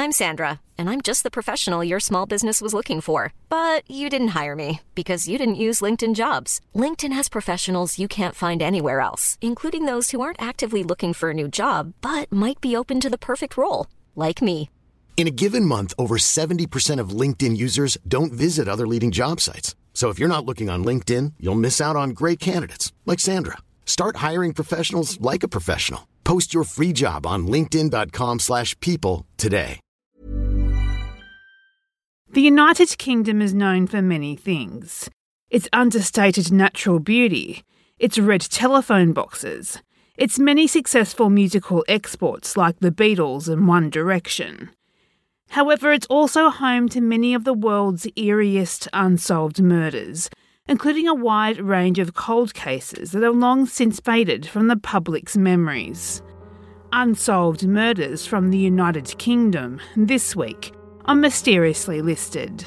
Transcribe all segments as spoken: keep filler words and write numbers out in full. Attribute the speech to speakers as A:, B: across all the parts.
A: I'm Sandra, and I'm just the professional your small business was looking for. But you didn't hire me because you didn't use LinkedIn Jobs. LinkedIn has professionals you can't find anywhere else, including those who aren't actively looking for a new job, but might be open to the perfect role, like me.
B: In a given month, over seventy percent of LinkedIn users don't visit other leading job sites. So if you're not looking on LinkedIn, you'll miss out on great candidates like Sandra. Start hiring professionals like a professional. Post your free job on linkedin.com slash people today.
C: The United Kingdom is known for many things. Its understated natural beauty, its red telephone boxes, its many successful musical exports like the Beatles and One Direction. However, it's also home to many of the world's eeriest unsolved murders, including a wide range of cold cases that have long since faded from the public's memories. Unsolved murders from the United Kingdom this week on Mysteriously Listed.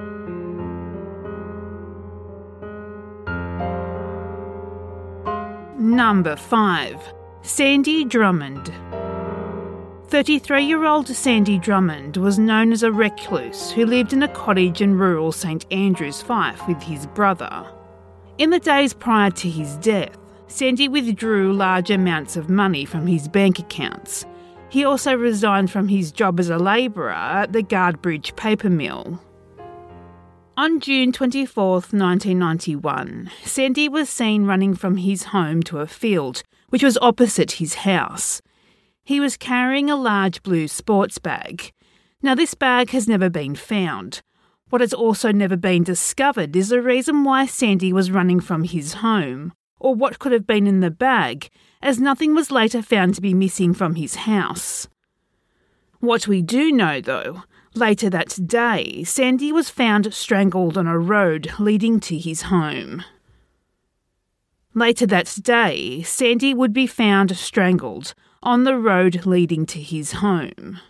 C: Number five. Sandy Drummond. thirty-three-year-old Sandy Drummond was known as a recluse who lived in a cottage in rural St Andrews, Fife with his brother. In the days prior to his death, Sandy withdrew large amounts of money from his bank accounts. He also resigned from his job as a labourer at the Guardbridge paper mill. On June twenty-fourth, nineteen ninety-one, Sandy was seen running from his home to a field, which was opposite his house. He was carrying a large blue sports bag. Now, this bag has never been found. What has also never been discovered is the reason why Sandy was running from his home, or what could have been in the bag, as nothing was later found to be missing from his house. What we do know, though, later that day, Sandy was found strangled on a road leading to his home. Later that day, Sandy would be found strangled on the road leading to his home.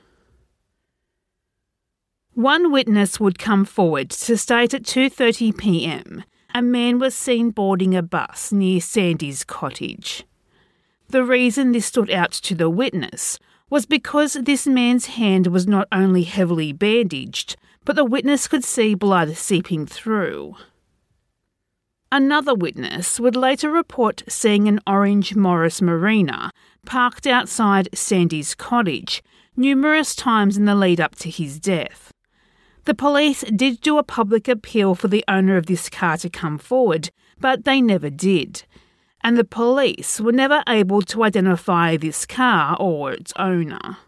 C: One witness would come forward to state at two thirty p m a man was seen boarding a bus near Sandy's cottage. The reason this stood out to the witness was because this man's hand was not only heavily bandaged, but the witness could see blood seeping through. Another witness would later report seeing an orange Morris Marina parked outside Sandy's cottage numerous times in the lead-up to his death. The police did do a public appeal for the owner of this car to come forward, but they never did, and the police were never able to identify this car or its owner.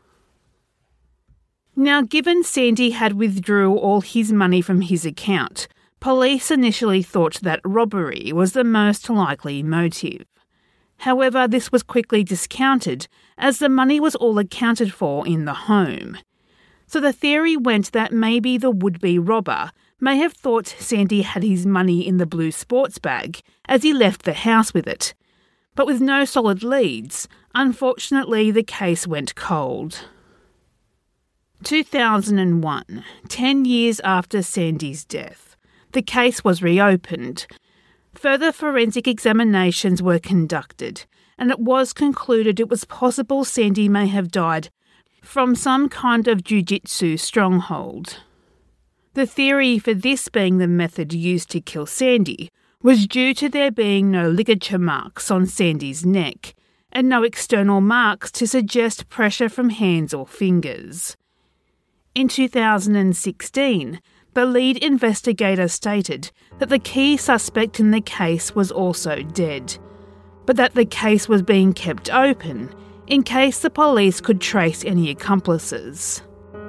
C: Now, given Sandy had withdrew all his money from his account, police initially thought that robbery was the most likely motive. However, this was quickly discounted as the money was all accounted for in the home. So the theory went that maybe the would-be robber may have thought Sandy had his money in the blue sports bag as he left the house with it. But with no solid leads, unfortunately the case went cold. two thousand one, ten years after Sandy's death, the case was reopened. Further forensic examinations were conducted, and it was concluded it was possible Sandy may have died from some kind of jiu-jitsu stronghold. The theory for this being the method used to kill Sandy was due to there being no ligature marks on Sandy's neck and no external marks to suggest pressure from hands or fingers. In two thousand sixteen, the lead investigator stated that the key suspect in the case was also dead, but that the case was being kept open in case the police could trace any accomplices.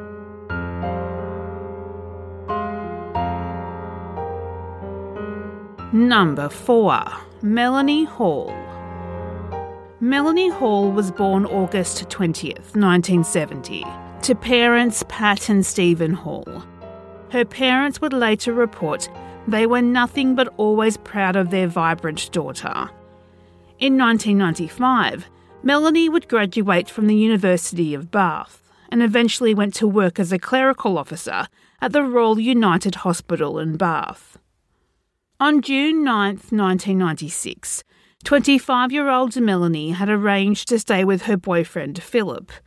C: Number four. Melanie Hall. Melanie Hall was born August twentieth, nineteen seventy, to parents Pat and Stephen Hall. Her parents would later report they were nothing but always proud of their vibrant daughter. In nineteen ninety-five, Melanie would graduate from the University of Bath and eventually went to work as a clerical officer at the Royal United Hospital in Bath. On June ninth, nineteen ninety-six, twenty-five-year-old Melanie had arranged to stay with her boyfriend Philip.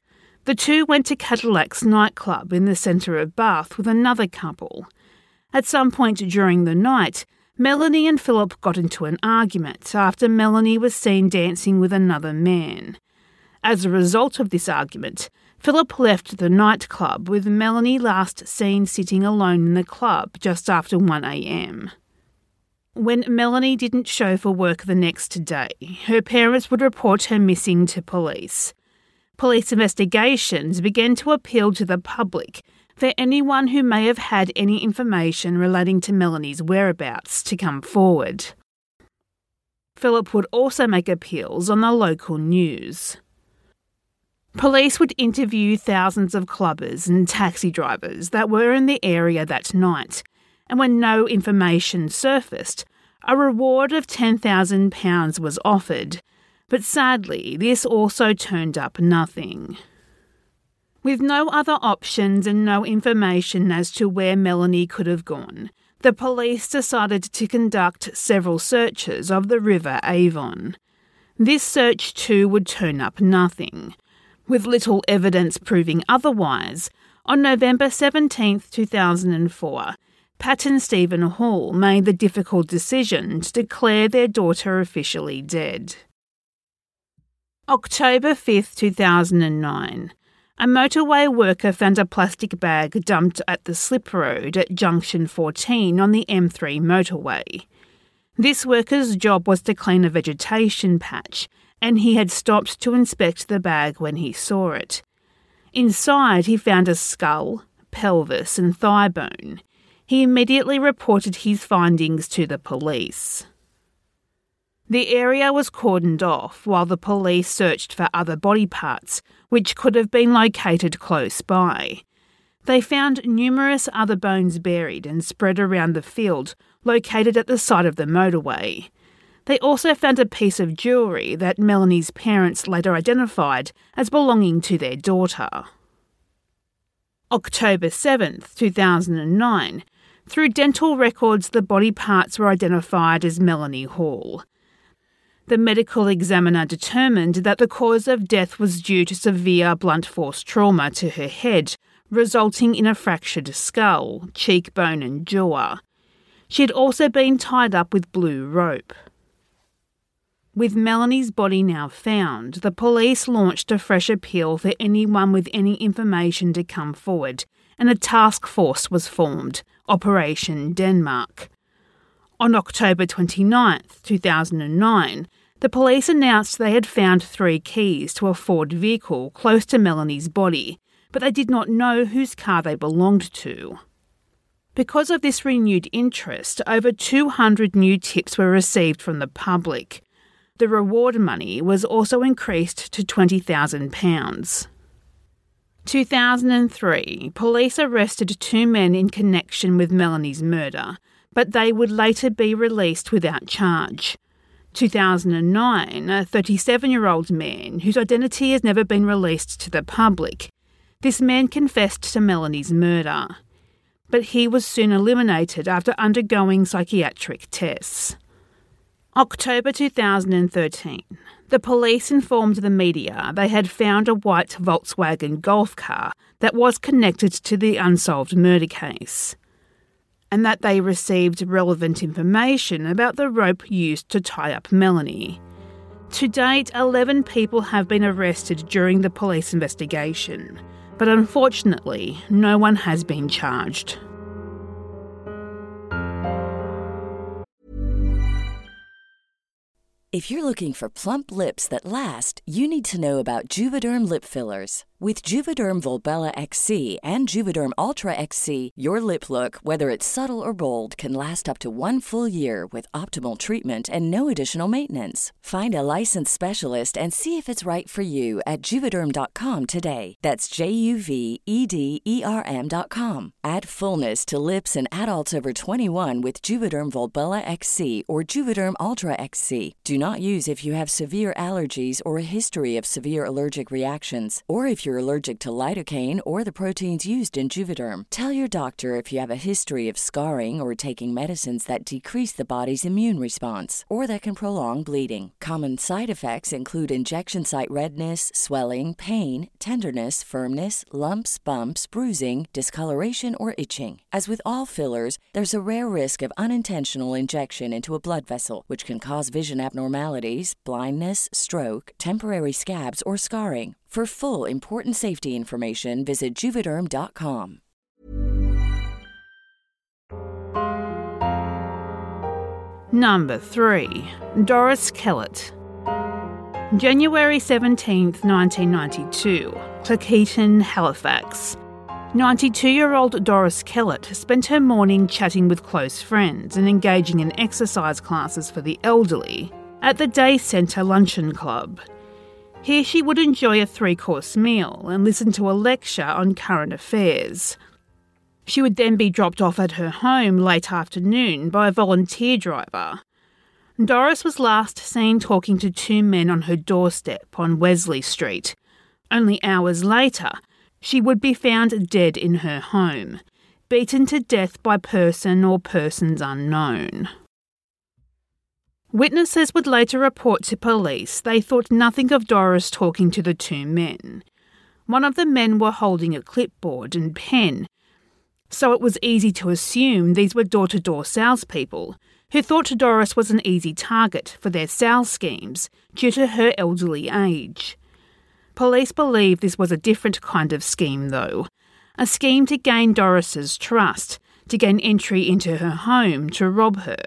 C: The two went to Cadillac's nightclub in the centre of Bath with another couple. At some point during the night, Melanie and Philip got into an argument after Melanie was seen dancing with another man. As a result of this argument, Philip left the nightclub with Melanie last seen sitting alone in the club just after one a.m. When Melanie didn't show for work the next day, her parents would report her missing to police. Police investigations began to appeal to the public for anyone who may have had any information relating to Melanie's whereabouts to come forward. Philip would also make appeals on the local news. Police would interview thousands of clubbers and taxi drivers that were in the area that night, and when no information surfaced, a reward of ten thousand pounds was offered, but sadly this also turned up nothing. With no other options and no information as to where Melanie could have gone, the police decided to conduct several searches of the River Avon. This search too would turn up nothing. With little evidence proving otherwise, on November seventeenth, two thousand four, Pat and Stephen Hall made the difficult decision to declare their daughter officially dead. October fifth, two thousand nine. A motorway worker found a plastic bag dumped at the slip road at junction fourteen on the M three motorway. This worker's job was to clean a vegetation patch, and he had stopped to inspect the bag when he saw it. Inside, he found a skull, pelvis and thigh bone. He immediately reported his findings to the police. The area was cordoned off while the police searched for other body parts, which could have been located close by. They found numerous other bones buried and spread around the field located at the side of the motorway. They also found a piece of jewellery that Melanie's parents later identified as belonging to their daughter. October seventh, two thousand nine. Through dental records, the body parts were identified as Melanie Hall. The medical examiner determined that the cause of death was due to severe blunt force trauma to her head, resulting in a fractured skull, cheekbone and jaw. She had also been tied up with blue rope. With Melanie's body now found, the police launched a fresh appeal for anyone with any information to come forward, and a task force was formed, Operation Denmark. On October twenty-ninth, two thousand nine, the police announced they had found three keys to a Ford vehicle close to Melanie's body, but they did not know whose car they belonged to. Because of this renewed interest, over two hundred new tips were received from the public. The reward money was also increased to twenty thousand pounds. two thousand three, police arrested two men in connection with Melanie's murder, but they would later be released without charge. two thousand nine, a thirty-seven-year-old man whose identity has never been released to the public. This man confessed to Melanie's murder, but he was soon eliminated after undergoing psychiatric tests. October two thousand thirteen. The police informed the media they had found a white Volkswagen Golf car that was connected to the unsolved murder case, and that they received relevant information about the rope used to tie up Melanie. To date, eleven people have been arrested during the police investigation, but unfortunately, no one has been charged.
D: If you're looking for plump lips that last, you need to know about Juvederm lip fillers. With Juvederm Volbella X C and Juvederm Ultra X C, your lip look, whether it's subtle or bold, can last up to one full year with optimal treatment and no additional maintenance. Find a licensed specialist and see if it's right for you at Juvederm dot com today. That's J U V E D E R M dot com. Add fullness to lips in adults over twenty-one with Juvederm Volbella X C or Juvederm Ultra X C. Do not use if you have severe allergies or a history of severe allergic reactions, or if if you're allergic to lidocaine or the proteins used in Juvederm. Tell your doctor if you have a history of scarring or taking medicines that decrease the body's immune response or that can prolong bleeding. Common side effects include injection site redness, swelling, pain, tenderness, firmness, lumps, bumps, bruising, discoloration, or itching. As with all fillers, there's a rare risk of unintentional injection into a blood vessel, which can cause vision abnormalities, blindness, stroke, temporary scabs, or scarring. For full, important safety information, visit Juvederm dot com.
C: Number three. Doris Kellett. January seventeenth, nineteen ninety-two. Cleckheaton, Halifax. ninety-two-year-old Doris Kellett spent her morning chatting with close friends and engaging in exercise classes for the elderly at the Day Centre Luncheon Club. Here she would enjoy a three-course meal and listen to a lecture on current affairs. She would then be dropped off at her home late afternoon by a volunteer driver. Doris was last seen talking to two men on her doorstep on Wesley Street. Only hours later, she would be found dead in her home, beaten to death by person or persons unknown. Witnesses would later report to police they thought nothing of Doris talking to the two men. One of the men were holding a clipboard and pen, so it was easy to assume these were door-to-door salespeople who thought Doris was an easy target for their sales schemes due to her elderly age. Police believe this was a different kind of scheme, though, a scheme to gain Doris's trust, to gain entry into her home to rob her.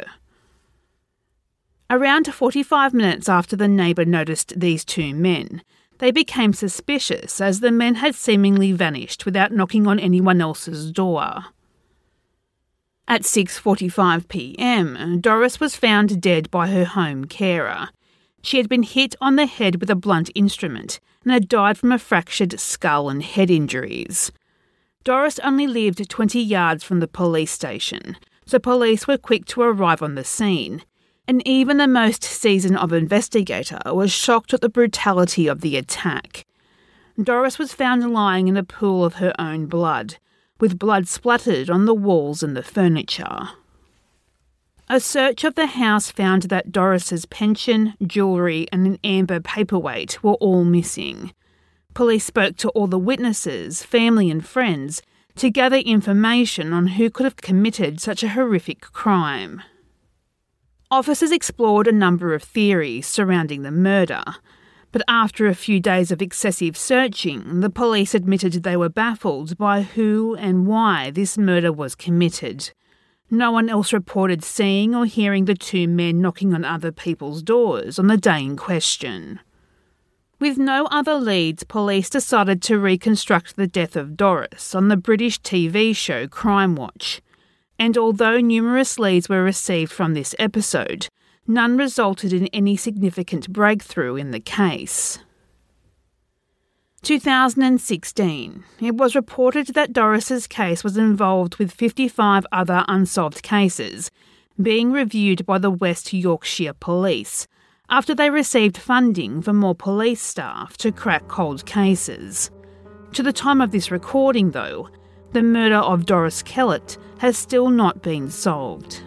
C: Around forty-five minutes after the neighbour noticed these two men, they became suspicious as the men had seemingly vanished without knocking on anyone else's door. At six forty-five p m, Doris was found dead by her home carer. She had been hit on the head with a blunt instrument and had died from a fractured skull and head injuries. Doris only lived twenty yards from the police station, so police were quick to arrive on the scene, and even the most seasoned of investigator was shocked at the brutality of the attack. Doris was found lying in a pool of her own blood, with blood splattered on the walls and the furniture. A search of the house found that Doris's pension, jewellery and an amber paperweight were all missing. Police spoke to all the witnesses, family and friends to gather information on who could have committed such a horrific crime. Officers explored a number of theories surrounding the murder, but after a few days of excessive searching, the police admitted they were baffled by who and why this murder was committed. No one else reported seeing or hearing the two men knocking on other people's doors on the day in question. With no other leads, police decided to reconstruct the death of Doris on the British T V show Crime Watch. And although numerous leads were received from this episode, none resulted in any significant breakthrough in the case. two thousand sixteen. It was reported that Doris's case was involved with fifty-five other unsolved cases being reviewed by the West Yorkshire Police after they received funding for more police staff to crack cold cases. To the time of this recording, though, the murder of Doris Kellett has still not been solved.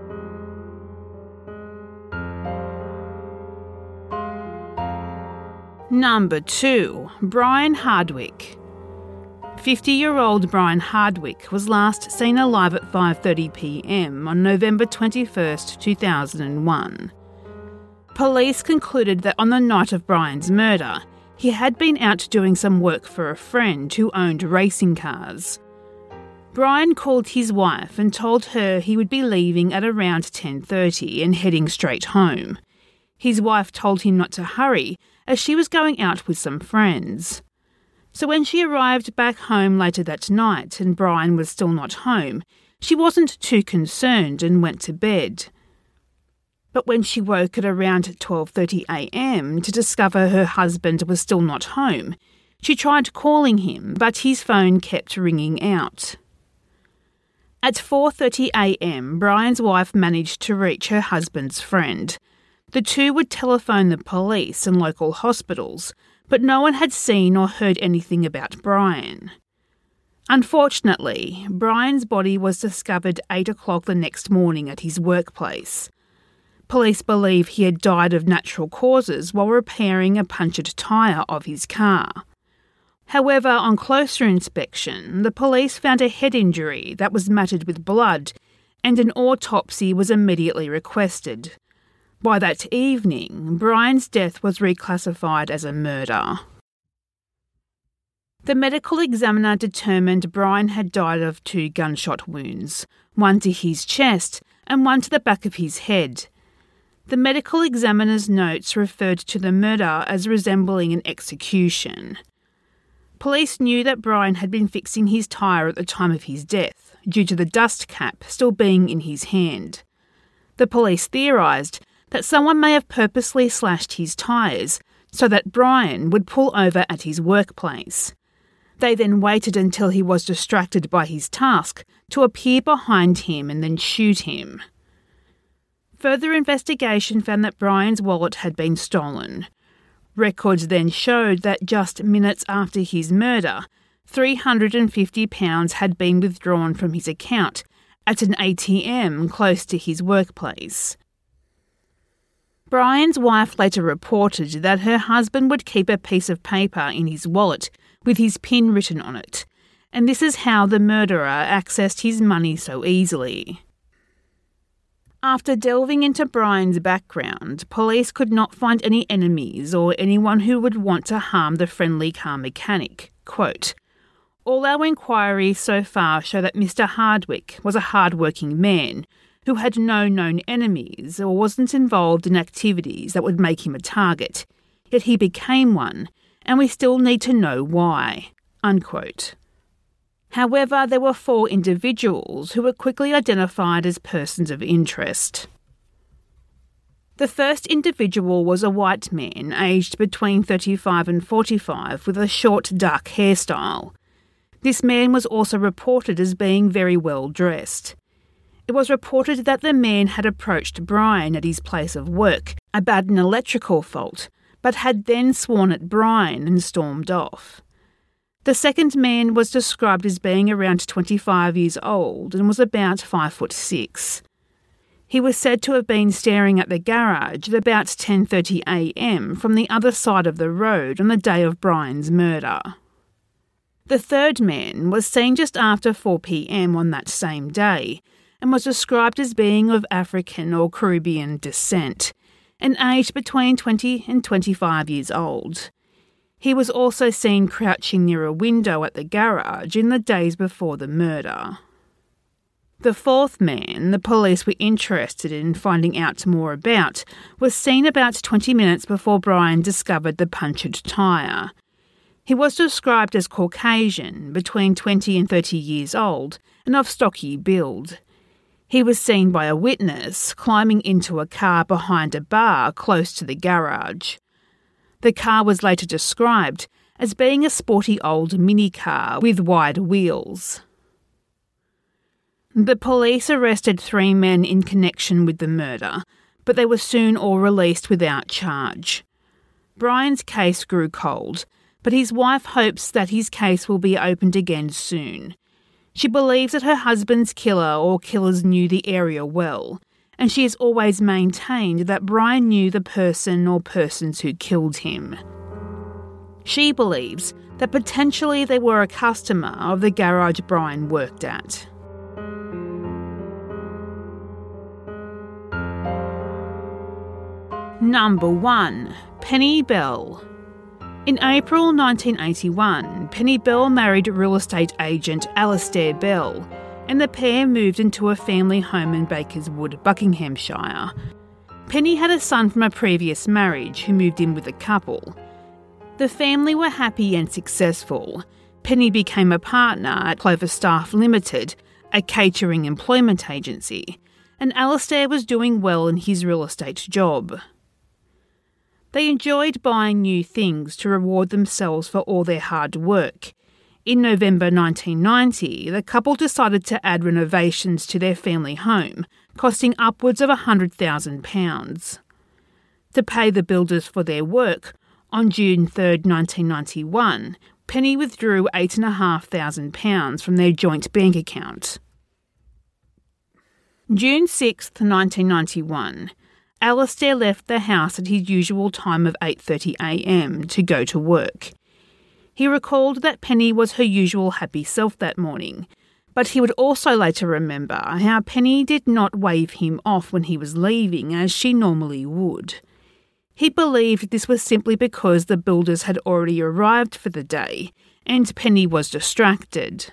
C: Number two. Brian Hardwick. fifty-year-old Brian Hardwick was last seen alive at five thirty p m on November twenty-first, two thousand one. Police concluded that on the night of Brian's murder, he had been out doing some work for a friend who owned racing cars. Brian called his wife and told her he would be leaving at around ten thirty and heading straight home. His wife told him not to hurry, as she was going out with some friends. So when she arrived back home later that night and Brian was still not home, she wasn't too concerned and went to bed. But when she woke at around twelve thirty a m to discover her husband was still not home, she tried calling him, but his phone kept ringing out. At four thirty a m, Brian's wife managed to reach her husband's friend. The two would telephone the police and local hospitals, but no one had seen or heard anything about Brian. Unfortunately, Brian's body was discovered eight o'clock the next morning at his workplace. Police believe he had died of natural causes while repairing a punctured tyre of his car. However, on closer inspection, the police found a head injury that was matted with blood, and an autopsy was immediately requested. By that evening, Brian's death was reclassified as a murder. The medical examiner determined Brian had died of two gunshot wounds, one to his chest and one to the back of his head. The medical examiner's notes referred to the murder as resembling an execution. Police knew that Brian had been fixing his tyre at the time of his death, due to the dust cap still being in his hand. The police theorised that someone may have purposely slashed his tyres so that Brian would pull over at his workplace. They then waited until he was distracted by his task to appear behind him and then shoot him. Further investigation found that Brian's wallet had been stolen. Records then showed that just minutes after his murder, three hundred fifty pounds had been withdrawn from his account at an A T M close to his workplace. Brian's wife later reported that her husband would keep a piece of paper in his wallet with his PIN written on it, and this is how the murderer accessed his money so easily. After delving into Brian's background, police could not find any enemies or anyone who would want to harm the friendly car mechanic. Quote, "All our inquiries so far show that Mister Hardwick was a hard-working man who had no known enemies or wasn't involved in activities that would make him a target, yet he became one, and we still need to know why." Unquote. However, there were four individuals who were quickly identified as persons of interest. The first individual was a white man aged between thirty-five and forty-five with a short, dark hairstyle. This man was also reported as being very well dressed. It was reported that the man had approached Brian at his place of work about an electrical fault, but had then sworn at Brian and stormed off. The second man was described as being around twenty-five years old and was about five foot six. He was said to have been staring at the garage at about ten thirty a m from the other side of the road on the day of Brian's murder. The third man was seen just after four p m on that same day and was described as being of African or Caribbean descent and aged between twenty and twenty-five years old. He was also seen crouching near a window at the garage in the days before the murder. The fourth man the police were interested in finding out more about was seen about twenty minutes before Brian discovered the punctured tyre. He was described as Caucasian, between twenty and thirty years old, and of stocky build. He was seen by a witness climbing into a car behind a bar close to the garage. The car was later described as being a sporty old minicar with wide wheels. The police arrested three men in connection with the murder, but they were soon all released without charge. Brian's case grew cold, but his wife hopes that his case will be opened again soon. She believes that her husband's killer or killers knew the area well, and she has always maintained that Brian knew the person or persons who killed him. She believes that potentially they were a customer of the garage Brian worked at. Number one. Penny Bell. In April nineteen eighty-one, Penny Bell married real estate agent Alastair Bell, and the pair moved into a family home in Bakerswood, Buckinghamshire. Penny had a son from a previous marriage who moved in with the couple. The family were happy and successful. Penny became a partner at Clover Staff Limited, a catering employment agency, and Alastair was doing well in his real estate job. They enjoyed buying new things to reward themselves for all their hard work. In November nineteen ninety, the couple decided to add renovations to their family home, costing upwards of one hundred thousand pounds. To pay the builders for their work, On June third, nineteen ninety-one, Penny withdrew eight thousand five hundred pounds from their joint bank account. June sixth, nineteen ninety-one, Alastair left the house at his usual time of eight thirty a m to go to work. He recalled that Penny was her usual happy self that morning, but he would also later remember how Penny did not wave him off when he was leaving as she normally would. He believed this was simply because the builders had already arrived for the day and Penny was distracted.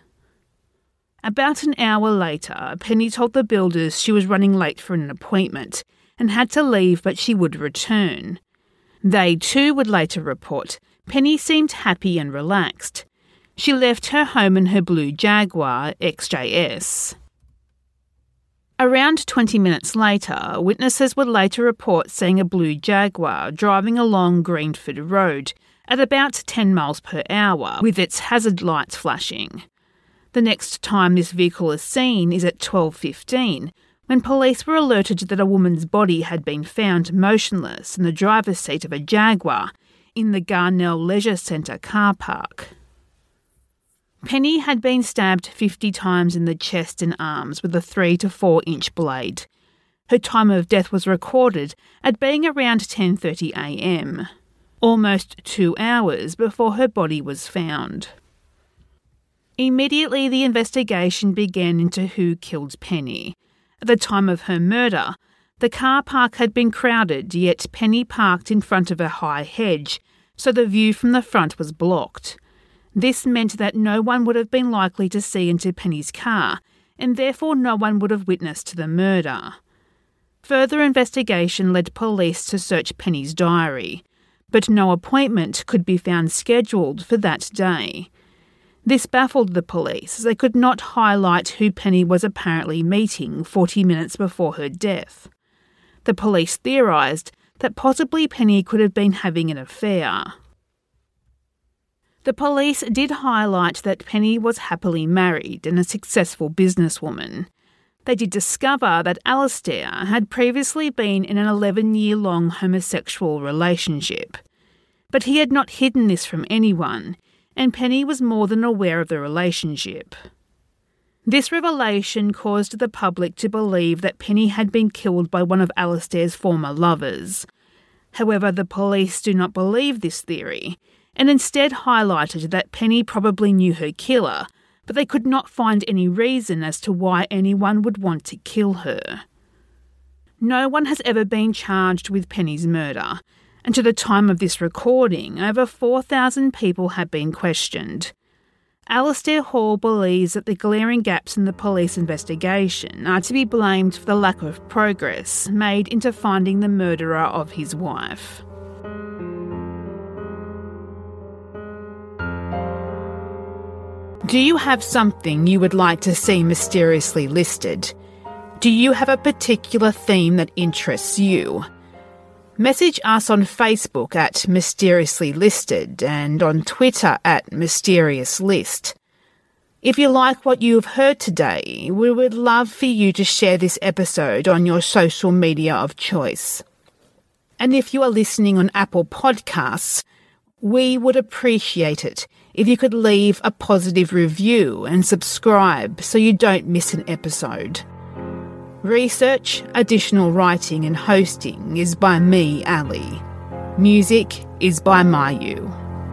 C: About an hour later, Penny told the builders she was running late for an appointment and had to leave, but she would return. They too would later report Penny seemed happy and relaxed. She left her home in her blue Jaguar X J S. Around twenty minutes later, witnesses would later report seeing a blue Jaguar driving along Greenford Road at about ten miles per hour with its hazard lights flashing. The next time this vehicle is seen is at twelve fifteen, when police were alerted that a woman's body had been found motionless in the driver's seat of a Jaguar in the Garnell Leisure Centre car park. Penny had been stabbed fifty times in the chest and arms with a three to four inch blade. Her time of death was recorded at being around ten thirty a m, almost two hours before her body was found. Immediately the investigation began into who killed Penny. At the time of her murder, the car park had been crowded, yet Penny parked in front of a high hedge, so the view from the front was blocked. This meant that no one would have been likely to see into Penny's car, and therefore no one would have witnessed the murder. Further investigation led police to search Penny's diary, but no appointment could be found scheduled for that day. This baffled the police, as they could not highlight who Penny was apparently meeting forty minutes before her death. The police theorised that possibly Penny could have been having an affair. The police did highlight that Penny was happily married and a successful businesswoman. They did discover that Alastair had previously been in an eleven-year-long homosexual relationship. But he had not hidden this from anyone, and Penny was more than aware of the relationship. This revelation caused the public to believe that Penny had been killed by one of Alastair's former lovers. However, the police do not believe this theory, and instead highlighted that Penny probably knew her killer, but they could not find any reason as to why anyone would want to kill her. No one has ever been charged with Penny's murder, and to the time of this recording, over four thousand people have been questioned. Alastair Hall believes that the glaring gaps in the police investigation are to be blamed for the lack of progress made into finding the murderer of his wife. Do you have something you would like to see mysteriously listed? Do you have a particular theme that interests you? Message us on Facebook at Mysteriously Listed and on Twitter at Mysterious List. If you like what you have heard today, we would love for you to share this episode on your social media of choice. And if you are listening on Apple Podcasts, we would appreciate it if you could leave a positive review and subscribe so you don't miss an episode. Research, additional writing and hosting is by me, Ali. Music is by Mayu.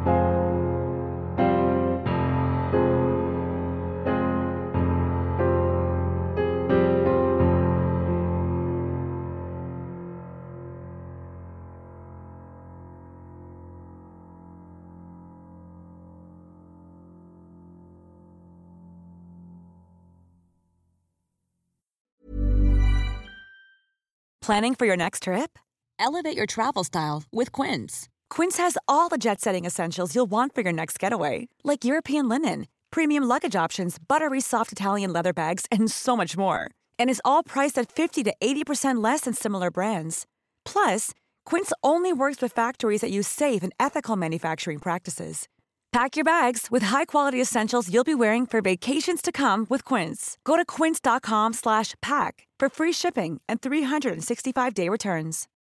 E: Planning for your next trip? Elevate your travel style with Quince. Quince has all the jet-setting essentials you'll want for your next getaway, like European linen, premium luggage options, buttery soft Italian leather bags, and so much more. And is all priced at fifty to eighty percent less than similar brands. Plus, Quince only works with factories that use safe and ethical manufacturing practices. Pack your bags with high-quality essentials you'll be wearing for vacations to come with Quince. Go to quince.com slash pack for free shipping and three sixty-five day returns.